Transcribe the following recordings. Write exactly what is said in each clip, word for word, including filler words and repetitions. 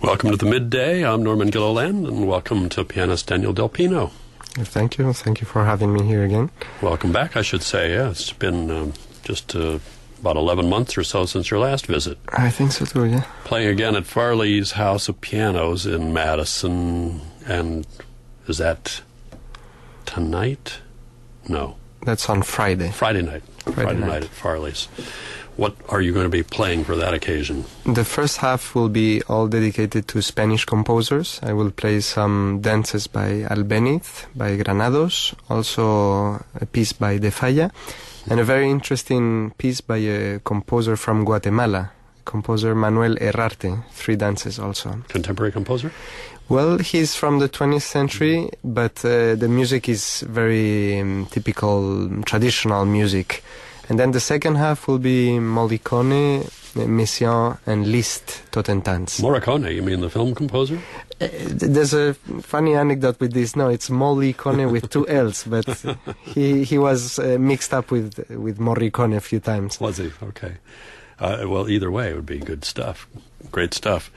Welcome to the Midday. I'm Norman Gilliland, and welcome to pianist Daniel Del Pino. Thank you. Thank you for having me here again. Welcome back, I should say. Yeah, it's been um, just uh, about eleven months or so since your last visit. I think so too, yeah. Playing again at Farley's House of Pianos in Madison, and is that tonight? No. That's on Friday. Friday night. Friday, Friday night. night at Farley's. What are you going to be playing for that occasion? The first half will be all dedicated to Spanish composers. I will play some dances by Albéniz, by Granados, also a piece by De Falla, and a very interesting piece by a composer from Guatemala, composer Manuel Herrarte, three dances also. Contemporary composer? Well, he's from the twentieth century, but uh, the music is very um, typical, traditional music. And then the second half will be Morricone, Messiaen, and Liszt, Totentanz. Morricone, you mean the film composer? Uh, there's a funny anecdote with this. No, it's Morricone with two L's, but he he was uh, mixed up with with Morricone a few times. Was he? Okay. Uh, well, either way, it would be good stuff. Great stuff.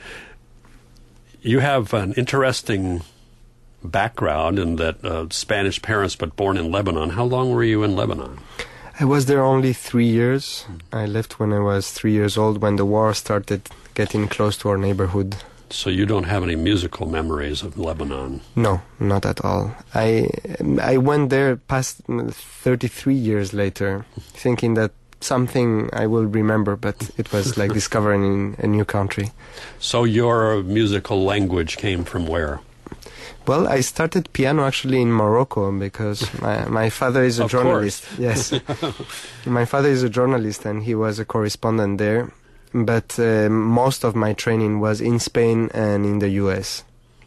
You have an interesting background in that uh, Spanish parents, but born in Lebanon. How long were you in Lebanon? I was there only three years. I left when I was three years old, when the war started getting close to our neighborhood. So you don't have any musical memories of Lebanon? No, not at all. I I went there past thirty-three years later, thinking that something I will remember, but it was like discovering a new country. So your musical language came from where? Well, I started piano actually in Morocco because my, my father is a of journalist. Course. Yes. My father is a journalist and he was a correspondent there. But uh, most of my training was in Spain and in the U S.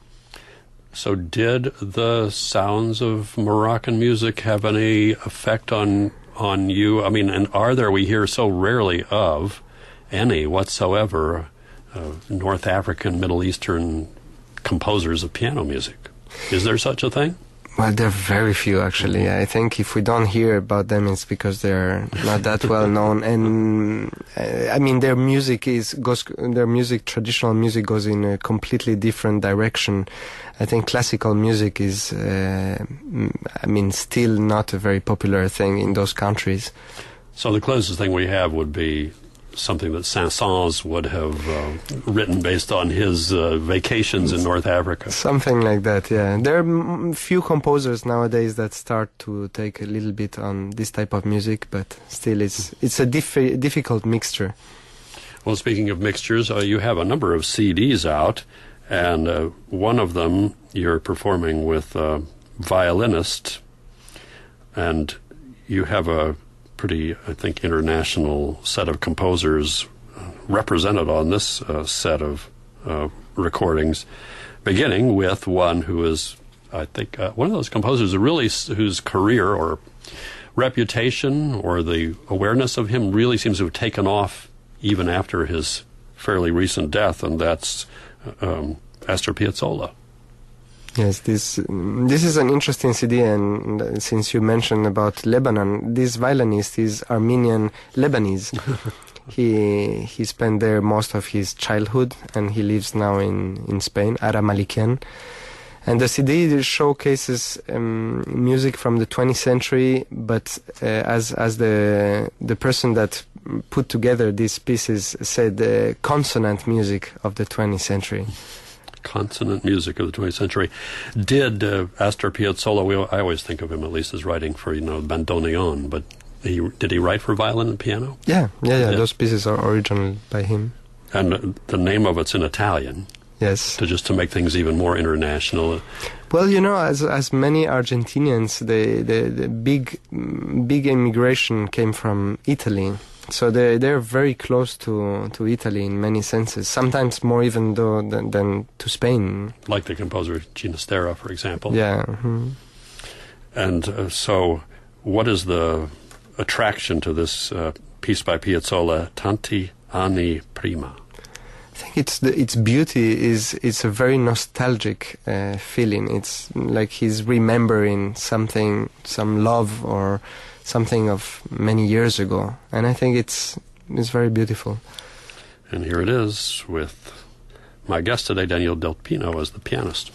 So did the sounds of Moroccan music have any effect on on you? I mean, and are there, we hear so rarely of any whatsoever, uh, North African, Middle Eastern composers of piano music. Is there such a thing? Well, there are very few, actually. I think if we don't hear about them, it's because they're not that well known. And uh, I mean, their music is goes. Their music, traditional music, goes in a completely different direction. I think classical music is, uh, I mean, still not a very popular thing in those countries. So the closest thing we have would be something that Saint-Saëns would have uh, written based on his uh, vacations in North Africa. Something like that, yeah. There are m- few composers nowadays that start to take a little bit on this type of music, but still it's it's a diff- difficult mixture. Well, speaking of mixtures, uh, you have a number of C Ds out, and uh, one of them you're performing with a violinist, and you have a pretty, I think, international set of composers represented on this uh, set of uh, recordings, beginning with one who is, I think, uh, one of those composers really whose career or reputation or the awareness of him really seems to have taken off even after his fairly recent death, and that's um, Astor Piazzolla. Yes, this this is an interesting C D, and since you mentioned about Lebanon, this violinist is Armenian Lebanese. he he spent there most of his childhood, and he lives now in, in Spain, Ara Malikian. And the C D showcases um, music from the twentieth century, but uh, as as the the person that put together these pieces said, the consonant music of the twentieth century. Consonant music of the twentieth century. Did uh, Astor Piazzolla, we, I always think of him at least as writing for, you know, bandoneon, but he, did he write for violin and piano? Yeah, yeah, yeah, yeah. Those pieces are original by him. And uh, the name of it's in Italian. Yes. To just to make things even more international. Well, you know, as as many Argentinians, the, the, the big big immigration came from Italy. So they they're very close to, to Italy in many senses. Sometimes more even though than, than to Spain. Like the composer Ginastera, for example. Yeah. Mm-hmm. And uh, so, what is the attraction to this uh, piece by Piazzolla, Tanti anni prima? I think it's the, its beauty is it's a very nostalgic uh, feeling. It's like he's remembering something, some love or something of many years ago, and I think it's it's very beautiful. And here it is with My guest today, Daniel Del Pino, is the pianist.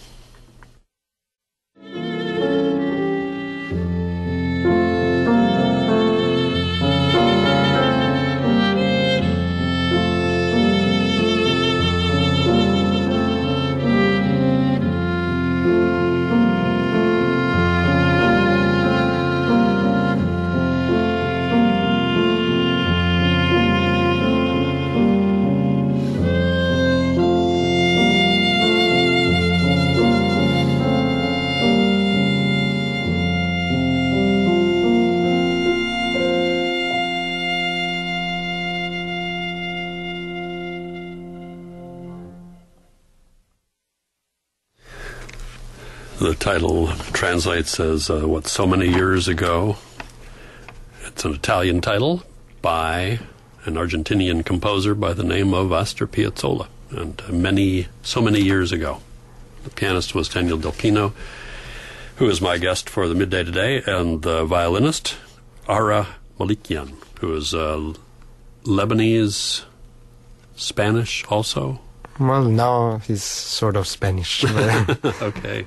The title translates as, uh, what, So Many Years Ago. It's an Italian title by an Argentinian composer by the name of Astor Piazzolla, and uh, many, so many years ago. The pianist was Daniel Del Pino, who is my guest for the midday today, and the violinist, Ara Malikian, who is uh, Lebanese, Spanish also. Well, now he's sort of Spanish. Okay.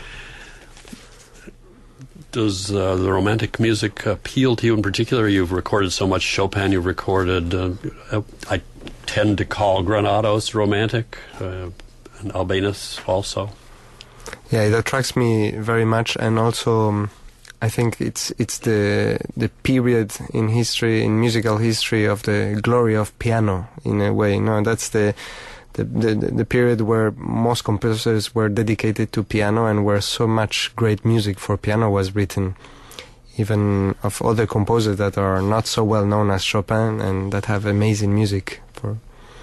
Does uh, the romantic music appeal to you in particular? You've recorded so much Chopin. You've recorded, uh, I tend to call Granados romantic, uh, and Albéniz also. Yeah, it attracts me very much, and also um, I think it's it's the the period in history, in musical history, of the glory of piano in a way. No, that's the The, the the period where most composers were dedicated to piano, and where so much great music for piano was written, even of other composers that are not so well known as Chopin and that have amazing music. For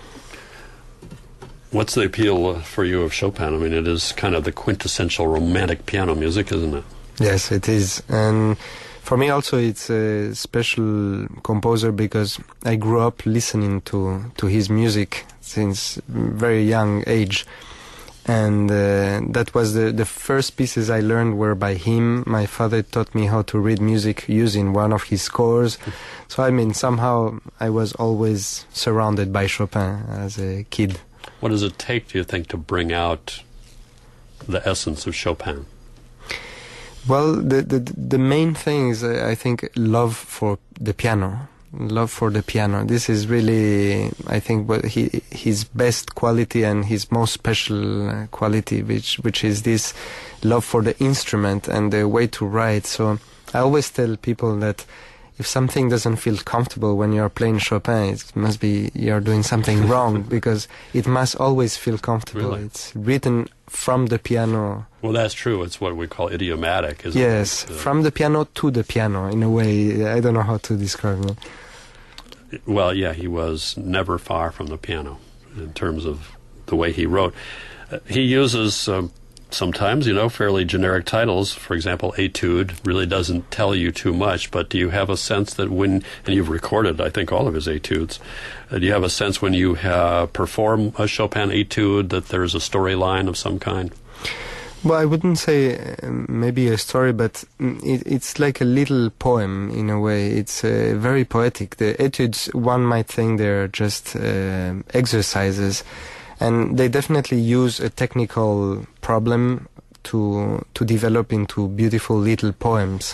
What's the appeal for you of Chopin? I mean, it is kind of the quintessential romantic piano music, isn't it? Yes, it is. And for me also it's a special composer because I grew up listening to, to his music since very young age. And uh, that was the, the first pieces I learned were by him. My father taught me how to read music using one of his scores. So, I mean, somehow I was always surrounded by Chopin as a kid. What does it take, do you think, to bring out the essence of Chopin? Well, the the, the main thing is, uh, I think, love for the piano. Love for the piano. This is really, I think, what he his best quality and his most special uh, quality, which which is this love for the instrument and the way to write. So I always tell people that if something doesn't feel comfortable when you're playing Chopin, it must be you're doing something wrong, because it must always feel comfortable. Really? It's written from the piano. Well, that's true. It's what we call idiomatic, isn't yes, it? Yes, uh, from the piano to the piano, in a way. I don't know how to describe it. Well, yeah, he was never far from the piano in terms of the way he wrote. Uh, he uses um, sometimes, you know, fairly generic titles. For example, Etude really doesn't tell you too much, but do you have a sense that when, and you've recorded, I think, all of his etudes, uh, do you have a sense when you uh, perform a Chopin etude that there's a storyline of some kind? Well, I wouldn't say uh, maybe a story, but it, it's like a little poem in a way. It's uh, very poetic. The etudes, one might think they're just uh, exercises, and they definitely use a technical problem to to develop into beautiful little poems.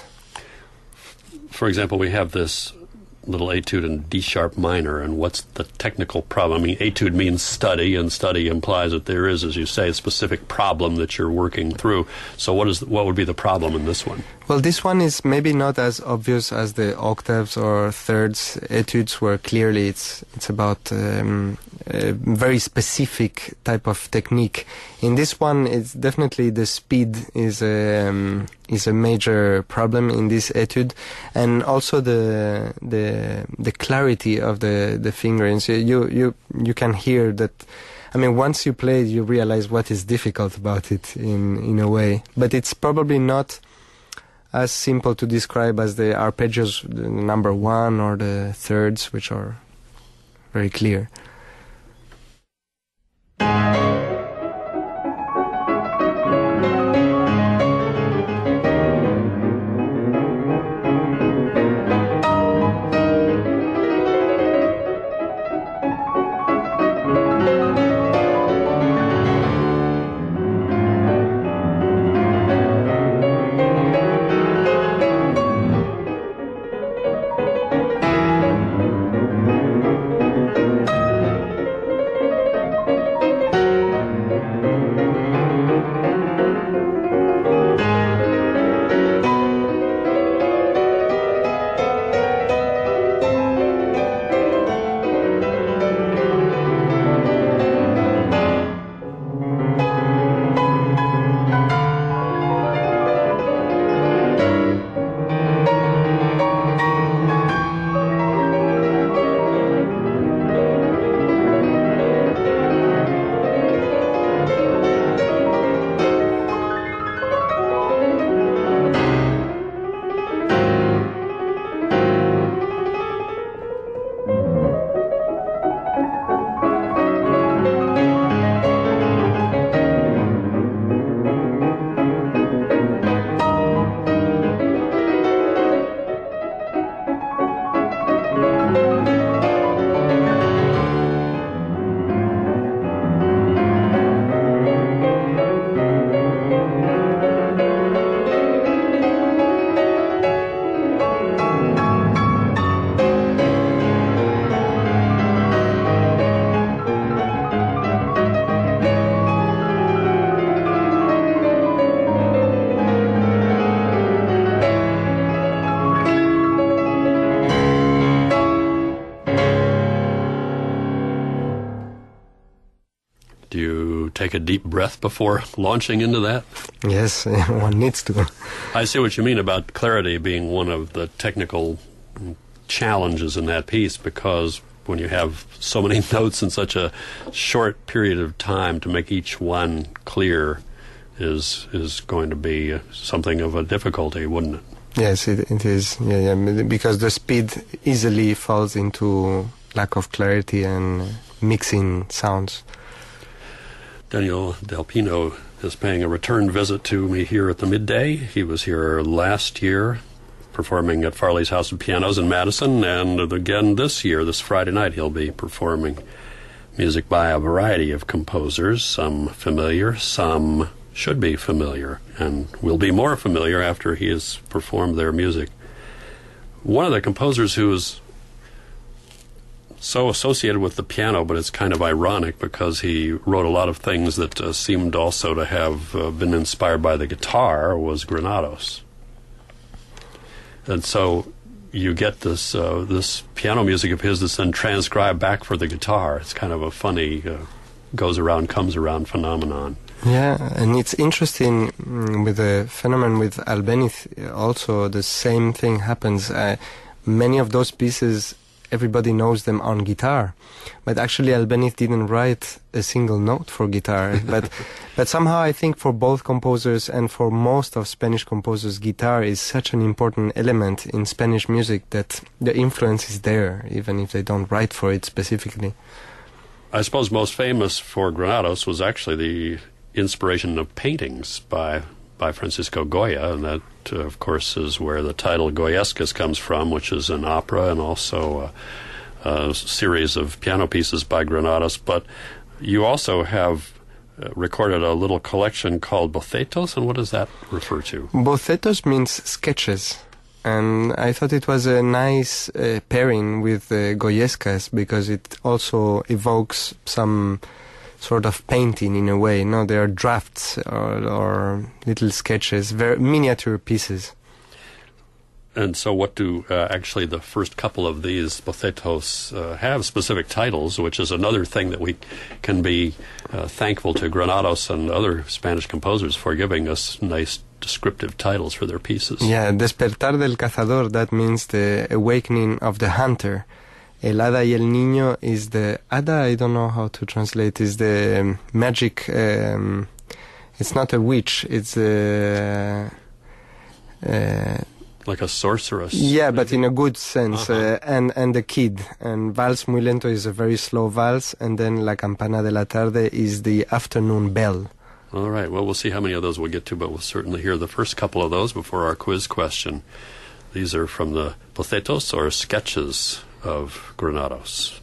For example, we have this little etude in D sharp minor, and what's the technical problem? I mean, etude means study, and study implies that there is, as you say, a specific problem that you're working through. So what is what would be the problem in this one? Well, this one is maybe not as obvious as the octaves or thirds etudes, where clearly it's it's about um, a very specific type of technique. In this one, it's definitely the speed is a um, is a major problem in this etude, and also the the the clarity of the the fingerings. You you you can hear that. I mean, once you play it, you realize what is difficult about it in in a way, but it's probably not as simple to describe as the arpeggios, the number one or the thirds, which are very clear. you take a deep breath before launching into that? Yes, one needs to. I see what you mean about clarity being one of the technical challenges in that piece, because when you have so many notes in such a short period of time, to make each one clear is is going to be something of a difficulty, wouldn't it? Yes, it, it is. Yeah, yeah, because the speed easily falls into lack of clarity and mixing sounds. Daniel Del Pino is paying a return visit to me here at the Midday. He was here last year performing at Farley's House of Pianos in Madison, and again this year, this Friday night, he'll be performing music by a variety of composers, some familiar, some should be familiar, and will be more familiar after he has performed their music. One of the composers who is so associated with the piano, but it's kind of ironic because he wrote a lot of things that uh, seemed also to have uh, been inspired by the guitar, was Granados. And so you get this uh, this piano music of his that's then transcribed back for the guitar. It's kind of a funny uh, goes around, comes around phenomenon. Yeah, and it's interesting mm, with the phenomenon with Albéniz. Also, the same thing happens. Uh, many of those pieces, everybody knows them on guitar, but actually Albéniz didn't write a single note for guitar. but but somehow I think for both composers and for most of Spanish composers, guitar is such an important element in Spanish music that the influence is there, even if they don't write for it specifically. I suppose most famous for Granados was actually the inspiration of paintings by by Francisco Goya, and that, uh, of course, is where the title Goyescas comes from, which is an opera and also a, a series of piano pieces by Granados. But you also have uh, recorded a little collection called Bocetos, and what does that refer to? Bocetos means sketches, and I thought it was a nice uh, pairing with uh, Goyescas because it also evokes some sort of painting in a way. No, they are drafts or, or little sketches, very miniature pieces. And so what do uh, actually the first couple of these bocetos uh, have specific titles, which is another thing that we can be uh, thankful to Granados and other Spanish composers for giving us nice descriptive titles for their pieces. Yeah, Despertar del Cazador, that means the awakening of the hunter. El Hada y el Niño is the... Hada, I don't know how to translate, is the um, magic... Um, it's not a witch, it's a... Uh, like a sorceress. Yeah, maybe? But in a good sense. Uh-huh. Uh, and, and the kid. And Vals Muy Lento is a very slow vals, and then La Campana de la Tarde is the afternoon bell. All right, well, we'll see how many of those we'll get to, but we'll certainly hear the first couple of those before our quiz question. These are from the bocetos, or sketches, of Granados.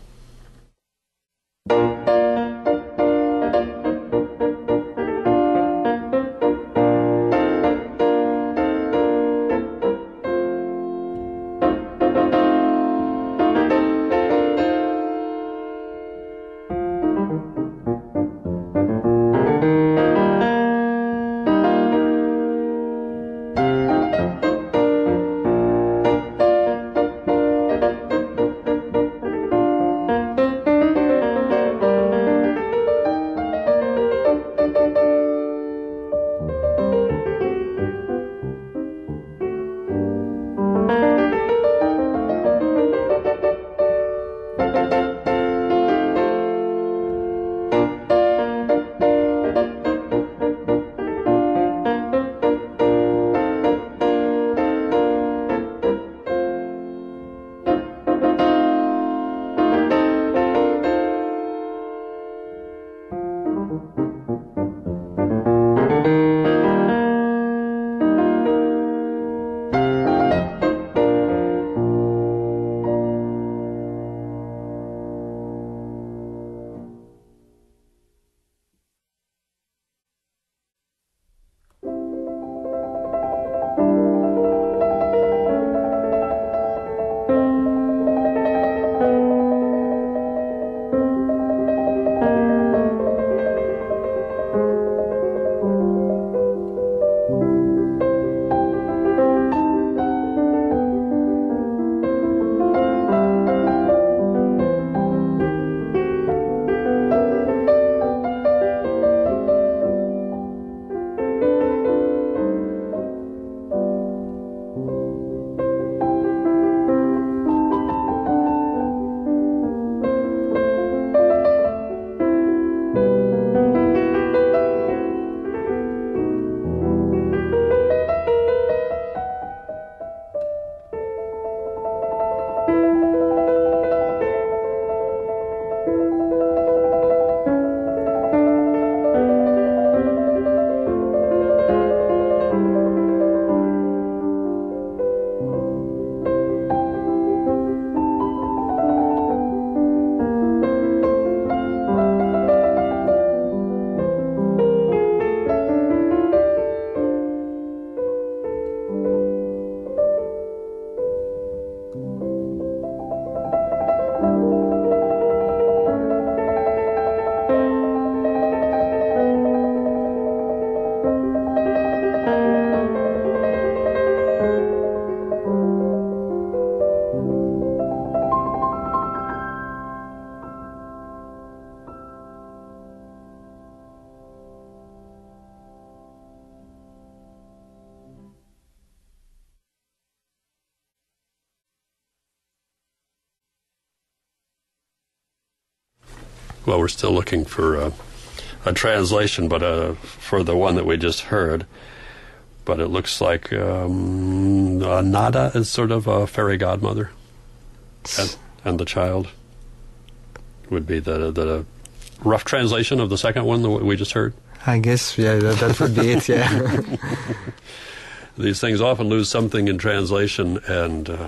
well, we're still looking for a, a translation, but uh, for the one that we just heard. But it looks like um, uh, Nada is sort of a fairy godmother, and, and the child would be the the rough translation of the second one that we just heard. I guess, yeah, that, that would be it, yeah. These things often lose something in translation, and uh,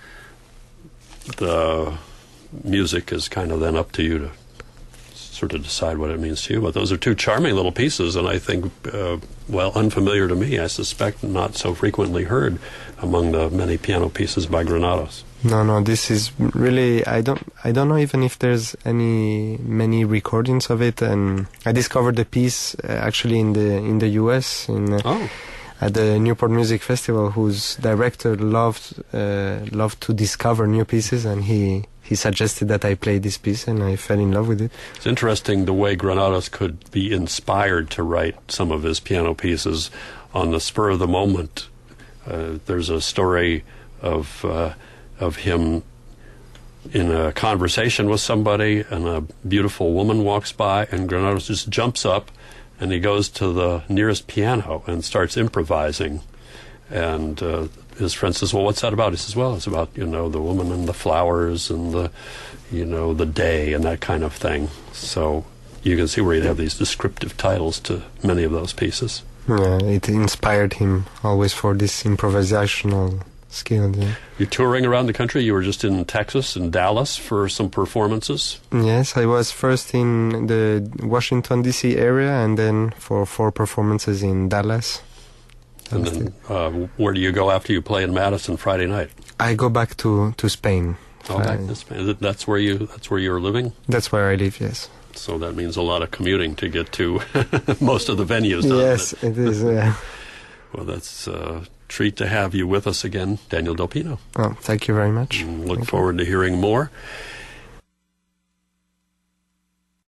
the music is kind of then up to you to sort of decide what it means to you. But those are two charming little pieces, and I think, uh, well, unfamiliar to me, I suspect not so frequently heard among the many piano pieces by Granados. No, no, this is really, I don't I don't know even if there's any many recordings of it, and I discovered the piece uh, actually in the in the U S in uh, Oh. at the Newport Music Festival, whose director loved uh, loved to discover new pieces, and he he suggested that I play this piece, and I fell in love with it. It's interesting the way Granados could be inspired to write some of his piano pieces on the spur of the moment. Uh, there's a story of uh, of him in a conversation with somebody, and a beautiful woman walks by, and Granados just jumps up, and he goes to the nearest piano and starts improvising. And uh, his friend says, well, what's that about? He says, well, it's about, you know, the woman and the flowers and the, you know, the day and that kind of thing. So you can see where he'd have these descriptive titles to many of those pieces. Yeah, it inspired him always for this improvisational skill. Yeah. You're touring around the country. You were just in Texas and Dallas for some performances. Yes, I was first in the Washington, D C area, and then for four performances in Dallas. And then uh, where do you go after you play in Madison Friday night? I go back to, to Spain. Oh, back to Spain. That's where you that's where you're living? That's where I live, yes. So that means a lot of commuting to get to most of the venues. Yes, it? it is. Yeah. Well, that's a treat to have you with us again, Daniel Del Pino. Oh, thank you very much. And look thank forward you. to hearing more.